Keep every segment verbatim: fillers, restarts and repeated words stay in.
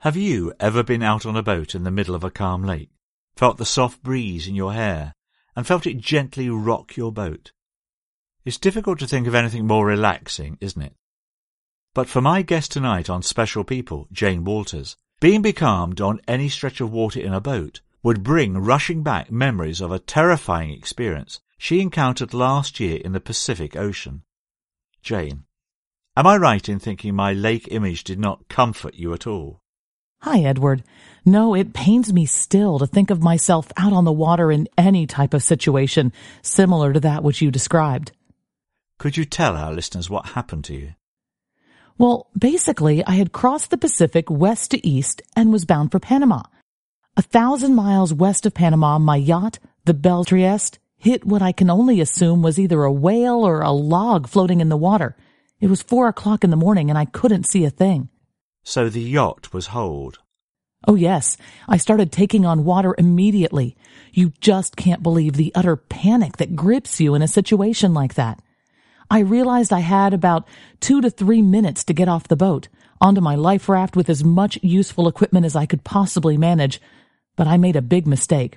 Have you ever been out on a boat in the middle of a calm lake, felt the soft breeze in your hair, and felt it gently rock your boat? It's difficult to think of anything more relaxing, isn't it? But for my guest tonight on Special People, Jane Walters, being becalmed on any stretch of water in a boat would bring rushing back memories of a terrifying experience she encountered last year in the Pacific Ocean. Jane, am I right in thinking my lake image did not comfort you at all? Hi, Edward. No, it pains me still to think of myself out on the water in any type of situation similar to that which you described. Could you tell our listeners what happened to you? Well, basically, I had crossed the Pacific west to east and was bound for Panama. A thousand miles west of Panama, my yacht, the Belle Trieste, hit what I can only assume was either a whale or a log floating in the water. It was four o'clock in the morning and I couldn't see a thing. So the yacht was holed? Oh, yes. I started taking on water immediately. You just can't believe the utter panic that grips you in a situation like that. I realized I had about two to three minutes to get off the boat, onto my life raft with as much useful equipment as I could possibly manage, but I made a big mistake.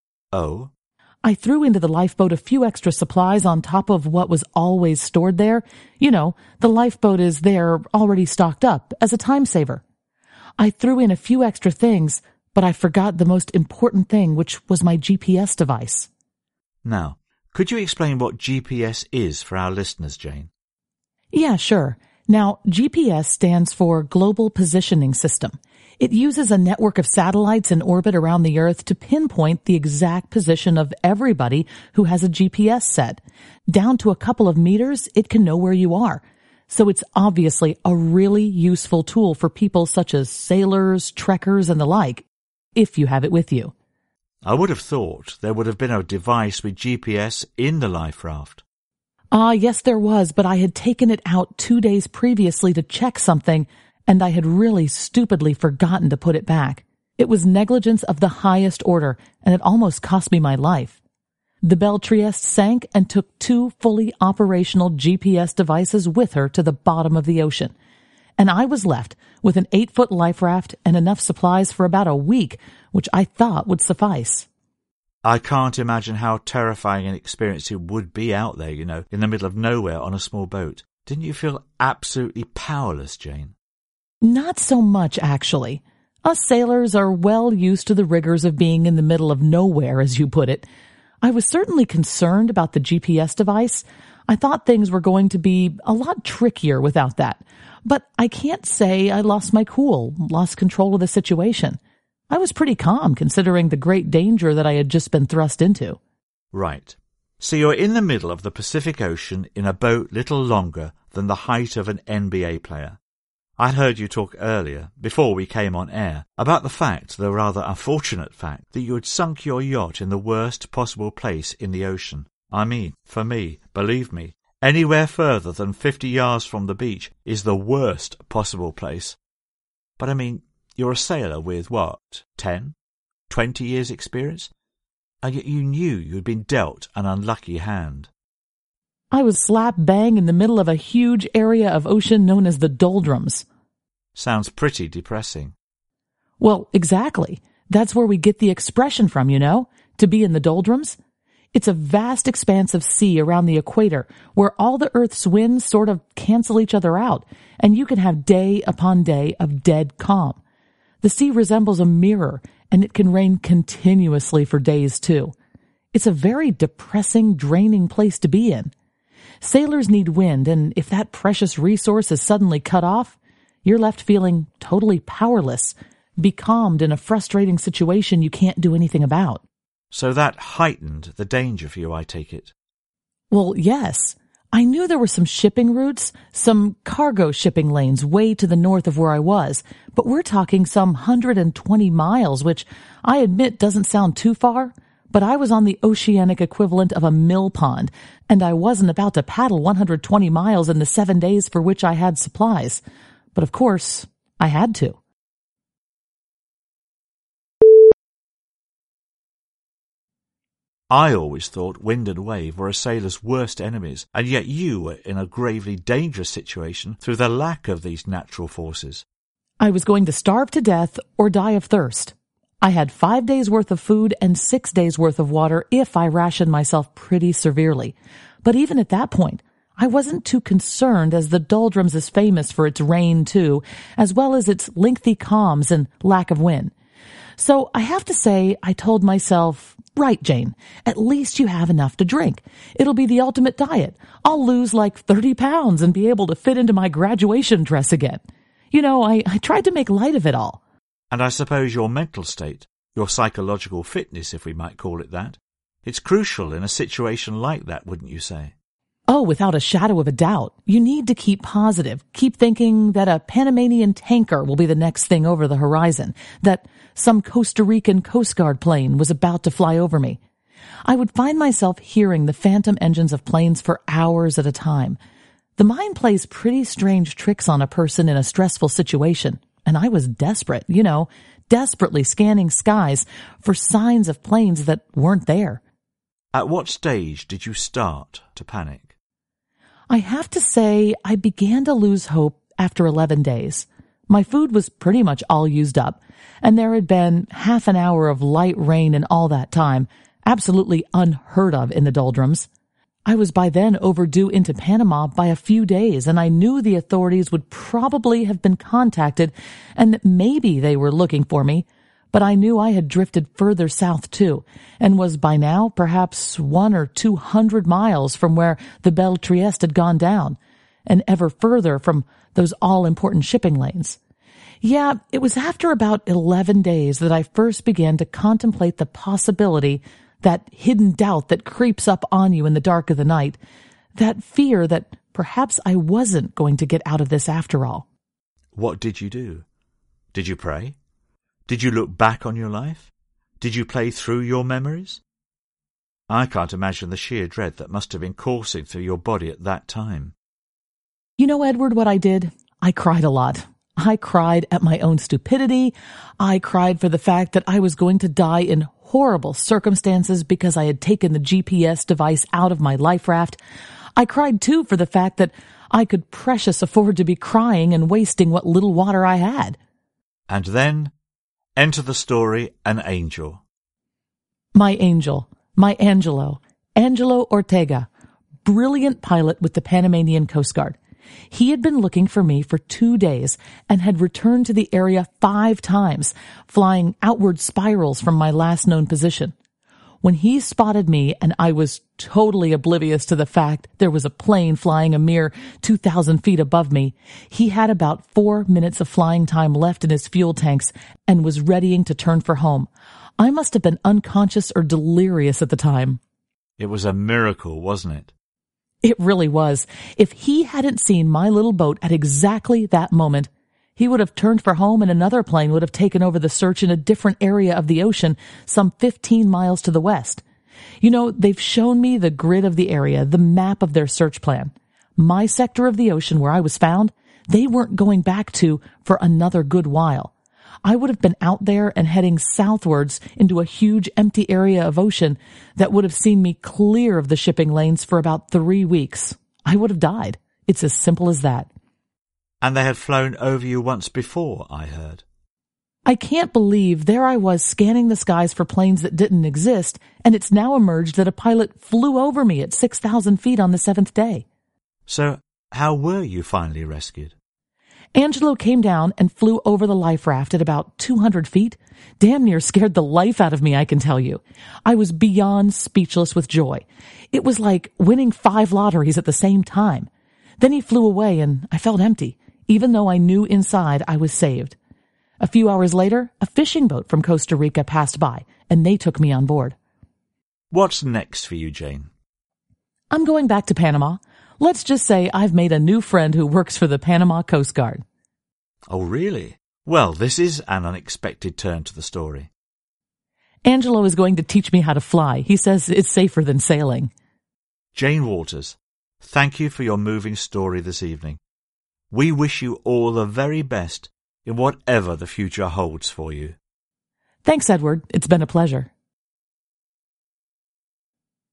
Oh? I threw into the lifeboat a few extra supplies on top of what was always stored there. You know, the lifeboat is there already stocked up as a time saver. I threw in a few extra things, but I forgot the most important thing, which was my G P S device. Now, could you explain what G P S is for our listeners, Jane? Yeah, sure. Now, G P S stands for Global Positioning System. It uses a network of satellites in orbit around the Earth to pinpoint the exact position of everybody who has a G P S set. Down to a couple of meters, it can know where you are. So it's obviously a really useful tool for people such as sailors, trekkers, and the like, if you have it with you. I would have thought there would have been a device with G P S in the life raft. Ah, uh, yes, there was, but I had taken it out two days previously to check something, and I had really stupidly forgotten to put it back. It was negligence of the highest order, and it almost cost me my life. The Belle Trieste sank and took two fully operational G P S devices with her to the bottom of the ocean. And I was left with an eight-foot life raft and enough supplies for about a week, which I thought would suffice. I can't imagine how terrifying an experience it would be out there, you know, in the middle of nowhere on a small boat. Didn't you feel absolutely powerless, Jane? Not so much, actually. Us sailors are well used to the rigors of being in the middle of nowhere, as you put it. I was certainly concerned about the G P S device. I thought things were going to be a lot trickier without that. But I can't say I lost my cool, lost control of the situation. I was pretty calm considering the great danger that I had just been thrust into. Right. So you're in the middle of the Pacific Ocean in a boat little longer than the height of an N B A player. I'd heard you talk earlier, before we came on air, about the fact, the rather unfortunate fact, that you had sunk your yacht in the worst possible place in the ocean. I mean, for me, believe me, anywhere further than fifty yards from the beach is the worst possible place. But I mean, you're a sailor with, what, ten, twenty years experience? And yet you knew you'd been dealt an unlucky hand. I was slap bang in the middle of a huge area of ocean known as the doldrums. Sounds pretty depressing. Well, exactly. That's where we get the expression from, you know, to be in the doldrums. It's a vast expanse of sea around the equator where all the Earth's winds sort of cancel each other out, and you can have day upon day of dead calm. The sea resembles a mirror, and it can rain continuously for days, too. It's a very depressing, draining place to be in. Sailors need wind, and if that precious resource is suddenly cut off, you're left feeling totally powerless, becalmed in a frustrating situation you can't do anything about. So that heightened the danger for you, I take it? Well, yes. I knew there were some shipping routes, some cargo shipping lanes way to the north of where I was, but we're talking some one hundred twenty miles, which I admit doesn't sound too far, but I was on the oceanic equivalent of a mill pond, and I wasn't about to paddle one hundred twenty miles in the seven days for which I had supplies. But of course, I had to. I always thought wind and wave were a sailor's worst enemies, and yet you were in a gravely dangerous situation through the lack of these natural forces. I was going to starve to death or die of thirst. I had five days worth of food and six days worth of water if I rationed myself pretty severely. But even at that point, I wasn't too concerned, as the doldrums is famous for its rain too, as well as its lengthy calms and lack of wind. So I have to say, I told myself, right, Jane, at least you have enough to drink. It'll be the ultimate diet. I'll lose like thirty pounds and be able to fit into my graduation dress again. You know, I, I tried to make light of it all. And I suppose your mental state, your psychological fitness, if we might call it that, it's crucial in a situation like that, wouldn't you say? Oh, without a shadow of a doubt. You need to keep positive. Keep thinking that a Panamanian tanker will be the next thing over the horizon, that some Costa Rican Coast Guard plane was about to fly over me. I would find myself hearing the phantom engines of planes for hours at a time. The mind plays pretty strange tricks on a person in a stressful situation, and I was desperate, you know, desperately scanning skies for signs of planes that weren't there. At what stage did you start to panic? I have to say I began to lose hope after eleven days. My food was pretty much all used up, and there had been half an hour of light rain in all that time, absolutely unheard of in the doldrums. I was by then overdue into Panama by a few days, and I knew the authorities would probably have been contacted and that maybe they were looking for me, but I knew I had drifted further south too, and was by now perhaps one or two hundred miles from where the Belle Trieste had gone down, and ever further from those all-important shipping lanes. Yeah, it was after about eleven days that I first began to contemplate the possibility, that hidden doubt that creeps up on you in the dark of the night, that fear that perhaps I wasn't going to get out of this after all. What did you do? Did you pray? Did you look back on your life? Did you play through your memories? I can't imagine the sheer dread that must have been coursing through your body at that time. You know, Edward, what I did? I cried a lot. I cried at my own stupidity. I cried for the fact that I was going to die in horrible circumstances because I had taken the G P S device out of my life raft. I cried, too, for the fact that I could precious afford to be crying and wasting what little water I had. And then enter the story an angel. My angel, my Angelo, Angelo Ortega, brilliant pilot with the Panamanian Coast Guard. He had been looking for me for two days and had returned to the area five times, flying outward spirals from my last known position. When he spotted me, and I was totally oblivious to the fact there was a plane flying a mere two thousand feet above me, he had about four minutes of flying time left in his fuel tanks and was readying to turn for home. I must have been unconscious or delirious at the time. It was a miracle, wasn't it? It really was. If he hadn't seen my little boat at exactly that moment, he would have turned for home and another plane would have taken over the search in a different area of the ocean, some fifteen miles to the west. You know, they've shown me the grid of the area, the map of their search plan. My sector of the ocean where I was found, they weren't going back to for another good while. I would have been out there and heading southwards into a huge empty area of ocean that would have seen me clear of the shipping lanes for about three weeks. I would have died. It's as simple as that. And they had flown over you once before, I heard. I can't believe there I was scanning the skies for planes that didn't exist, and it's now emerged that a pilot flew over me at six thousand feet on the seventh day. So how were you finally rescued? Angelo came down and flew over the life raft at about two hundred feet. Damn near scared the life out of me, I can tell you. I was beyond speechless with joy. It was like winning five lotteries at the same time. Then he flew away and I felt empty, even though I knew inside I was saved. A few hours later, a fishing boat from Costa Rica passed by, and they took me on board. What's next for you, Jane? I'm going back to Panama. Let's just say I've made a new friend who works for the Panama Coast Guard. Oh, really? Well, this is an unexpected turn to the story. Angelo is going to teach me how to fly. He says it's safer than sailing. Jane Waters, thank you for your moving story this evening. We wish you all the very best in whatever the future holds for you. Thanks, Edward. It's been a pleasure.